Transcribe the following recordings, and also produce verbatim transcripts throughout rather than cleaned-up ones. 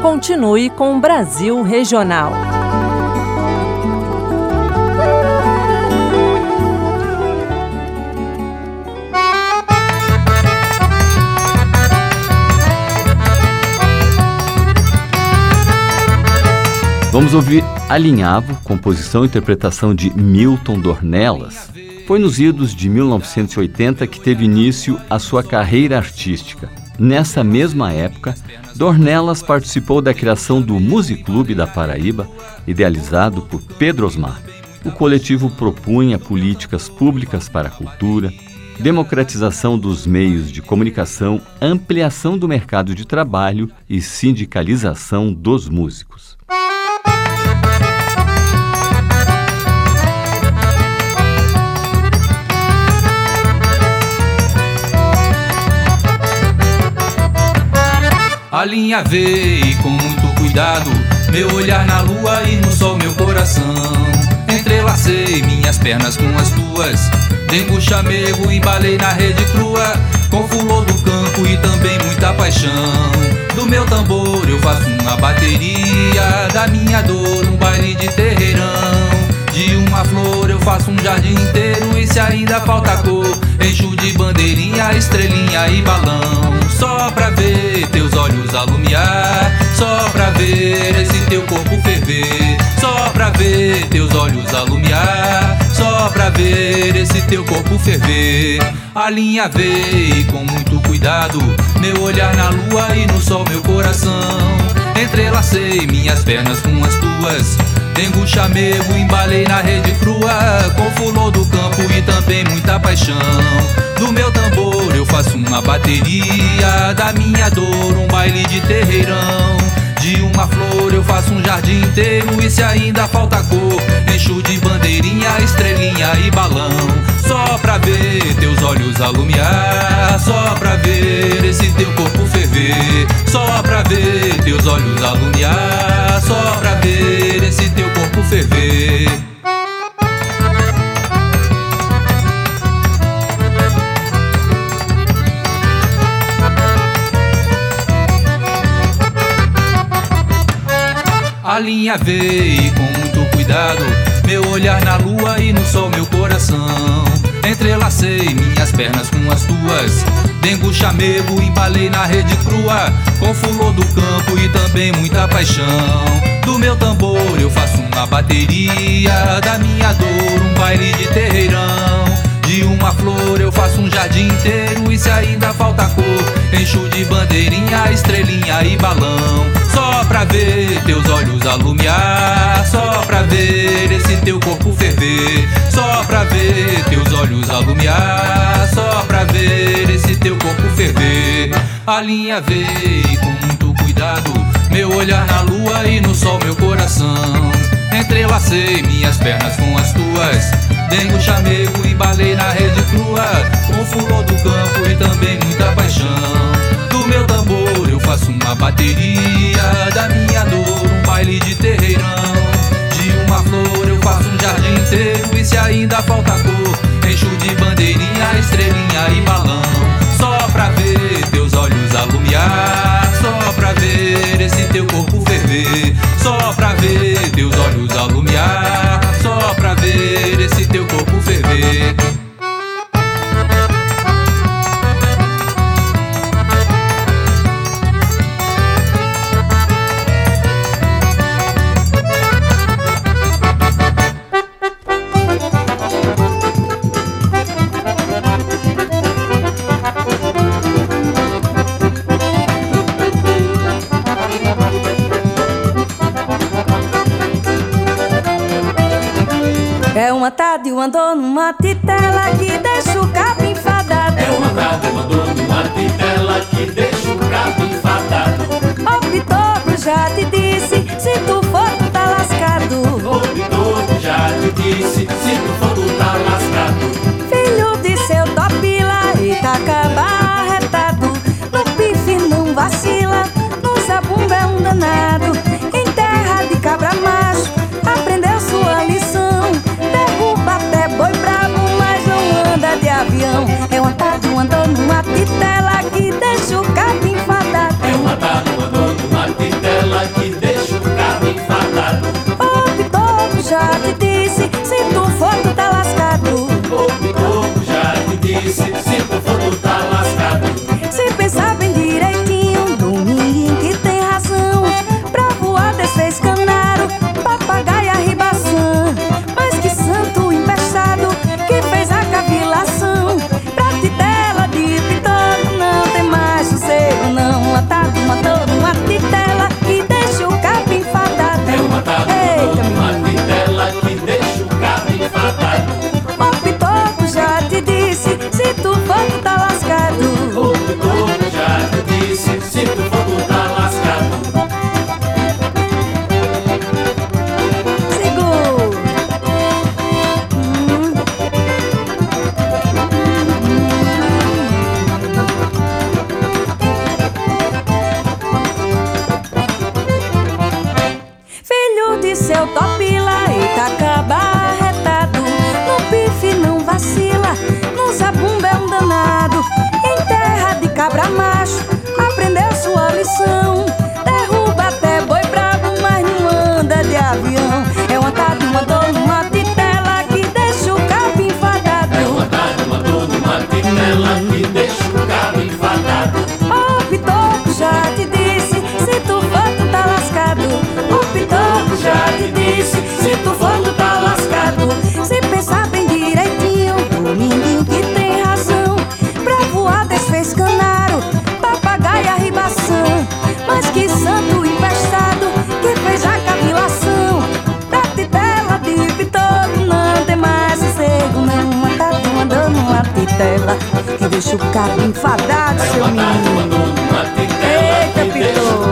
Continue com o Brasil Regional. Vamos ouvir Alinhavo, composição e interpretação de Milton Dornelas. Foi nos idos de mil novecentos e oitenta que teve início a sua carreira artística. Nessa mesma época, Dornelas participou da criação do Musiclube da Paraíba, idealizado por Pedro Osmar. O coletivo propunha políticas públicas para a cultura, democratização dos meios de comunicação, ampliação do mercado de trabalho e sindicalização dos músicos. Alinhavei com muito cuidado meu olhar na lua e no sol meu coração. Entrelacei minhas pernas com as tuas, dengo chamego, embalei na rede crua, com fulô do campo e também muita paixão. Do meu tambor eu faço uma bateria, da minha dor um baile de terreirão. De uma flor eu faço um jardim inteiro, e se ainda falta cor, encho de bandeirinha, estrelinha e balão. Só pra ver teus olhos alumiar, só pra ver esse teu corpo ferver. Só pra ver teus olhos alumiar, só pra ver esse teu corpo ferver. Alinhavei com muito cuidado meu olhar na lua e no sol meu coração. Entrelacei minhas pernas com as tuas, dengo chamego, embalei na rede crua, com fulô do campo e também muita paixão. Do meu tambor eu faço uma bateria, da minha dor um baile de terreirão. De uma flor eu faço um jardim inteiro, e se ainda falta cor, encho de bandeirinha, estrelinha e balão. Só pra ver teus olhos alumiar, só pra ver esse teu corpo ferver. Só pra ver teus olhos alumiar, só pra ver esse teu corpo ferver. Alinhavei com muito cuidado meu olhar na lua e no sol meu coração. Entrelacei minhas pernas com as tuas, dengo chamego, embalei na rede crua, com fulô do campo e também muita paixão. Do meu tambor eu faço uma bateria, da minha dor um baile de terreirão. De uma flor eu faço um jardim inteiro, e se ainda falta cor, encho de bandeirinha, estrelinha e balão. Só pra ver teus olhos alumiar, só pra ver esse teu corpo ferver. Só pra ver teus olhos alumiar, só pra ver esse teu corpo ferver. Alinhavei com muito cuidado meu olhar na lua e no sol meu coração. Entrelacei minhas pernas com as tuas, dengo chamego, embalei na rede crua, com fulô do campo e também muita paixão. Do meu tambor eu faço uma bateria, da minha dor um baile de terreirão. De uma flor eu faço um jardim inteiro, e se ainda falta cor, encho de bandeirinha, estrelinha e balão. Só pra ver teus olhos alumiar, só pra ver esse teu corpo ferver. Só pra ver teus olhos alumiar, só pra ver esse teu corpo ferver. É uma tarde, um andou numa titela que deixa o cabo enfadado. É uma tarde, um andou numa titela que deixa o cabo enfadado. O Pitoco já te disse, se tu for tu tá lascado. O Pitoco já te disse, se tu for tu tá lascado. Filho de seu topila e tacaba arretado. No pife não vacila, no zabumba é um danado. Em terra de cabra macho, aprendeu sua lição. Derruba até boi bravo, mas não anda de avião. É uma tarde, um andou numa titela que deixa o cabo enfadado. É uma tarde, um andou numa titela cabra macho, aprendeu sua lição. Derruba até boi bravo, mas não anda de avião. É uma tarde, uma dor numa titela que deixa o cabo enfadado. É uma tarde, uma dor numa titela que deixa o cabo enfadado. Ô Pitoco, já te disse, se tu for tu tá lascado. Ô Pitoco, já te disse, se tu for tu tá lascado. Se pensar bem direitinho, o mindinho que tem razão. Pra voar desfez canaro, papagaio a ribação. Mas que santo empestado que fez a cavilação. Da titela de Pitoco não tem mais sossego não. Uma tarde, uma dor numa titela que deixa o cabo enfadado, seu menino. Eita, Pitoco.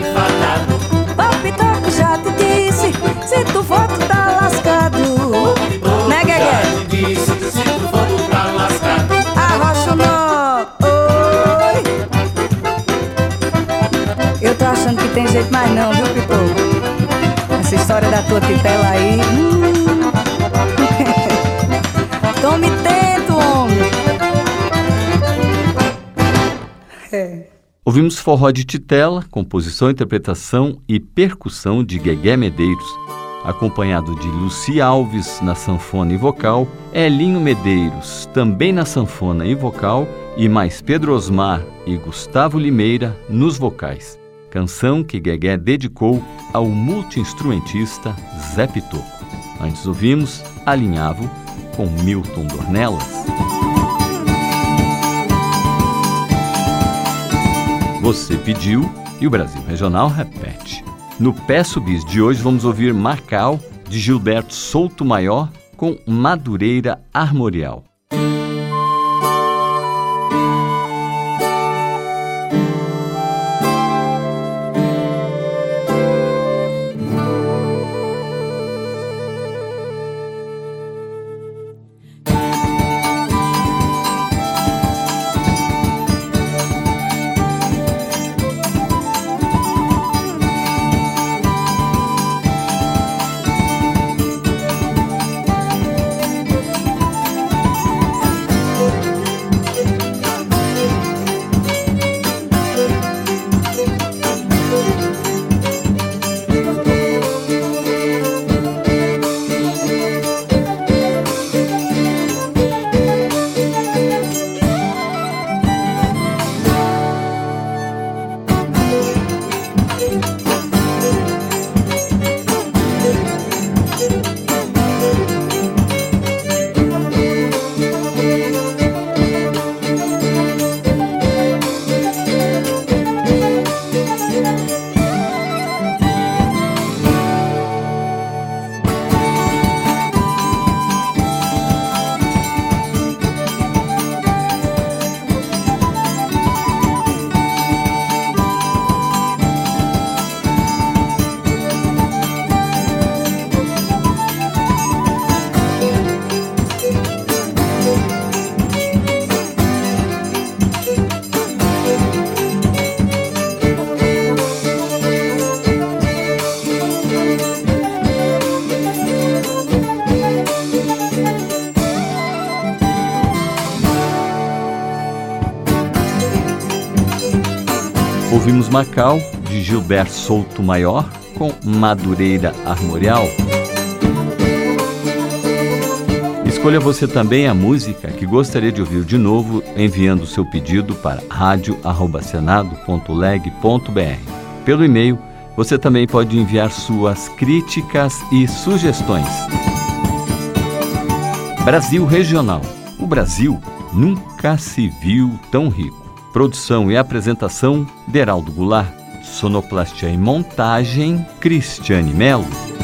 Ô Pitoco, já te disse, se tu for tu tá lascado. Né, Guegué? Se tu for tu tá lascado. Arrocha o nó. Oi. Eu tô achando que tem jeito mais não, viu, Pitoco? Essa história da tua titela aí. Hum. Tome tento, homem. É. Ouvimos Forró de Titela, composição, interpretação e percussão de Guegué Medeiros, acompanhado de Luci Alves na sanfona e vocal, Elinho Medeiros também na sanfona e vocal e mais Pedro Osmar e Gustavo Limeira nos vocais. Canção que Guegué dedicou ao multi-instrumentista Zé Pitoco. Antes ouvimos Alinhavo com Milton Dornelas. Você pediu e o Brasil Regional repete. No Peço Bis de hoje vamos ouvir Macau, de Gilberto Souto Maior, com Madureira Armorial. Ouvimos Macau, de Gilberto Souto Maior, com Madureira Armorial. Escolha você também a música que gostaria de ouvir de novo, enviando seu pedido para rádio arroba senado ponto leg ponto br. Pelo e-mail, você também pode enviar suas críticas e sugestões. Brasil Regional. O Brasil nunca se viu tão rico. Produção e apresentação, Deraldo Goulart. Sonoplastia e montagem, Cristiane Melo.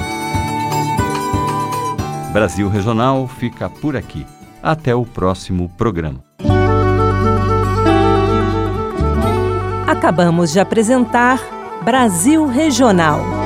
Brasil Regional fica por aqui. Até o próximo programa. Acabamos de apresentar Brasil Regional.